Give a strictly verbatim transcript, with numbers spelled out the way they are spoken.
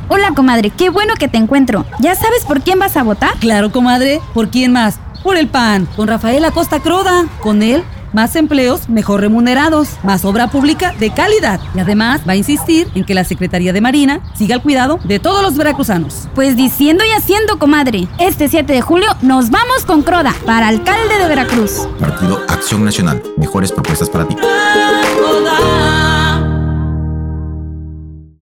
Hola, comadre, qué bueno que te encuentro. ¿Ya sabes por quién vas a votar? Claro, comadre. ¿Por quién más? Por el P A N, con Rafael Acosta Croda. Con él, más empleos mejor remunerados, más obra pública de calidad. Y además va a insistir en que la Secretaría de Marina siga al cuidado de todos los veracruzanos. Pues diciendo y haciendo, comadre. Este siete de julio nos vamos con Croda para alcalde de Veracruz. Partido Acción Nacional. Mejores propuestas para ti.